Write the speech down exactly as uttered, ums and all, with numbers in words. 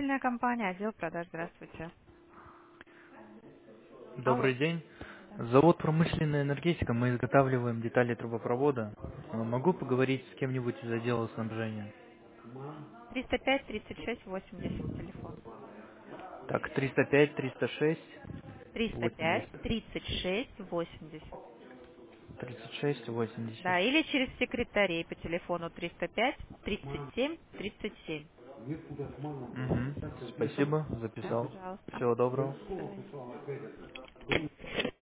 Строительная компания, отдел продаж. Здравствуйте. Алло. Добрый день. Да. Завод «Промышленная энергетика». Мы изготавливаем детали трубопровода. Э, Могу поговорить с кем-нибудь из отдела снабжения? триста пять тридцать шесть восемьдесят телефон. Так, триста пять триста шесть триста пять восемьдесят. тридцать шесть восемьдесят. тридцать шесть восемьдесят. Да, или через секретарей по телефону триста пять тридцать семь тридцать семь. Угу. Спасибо, Да, записал. пожалуйста. Всего доброго. До свидания.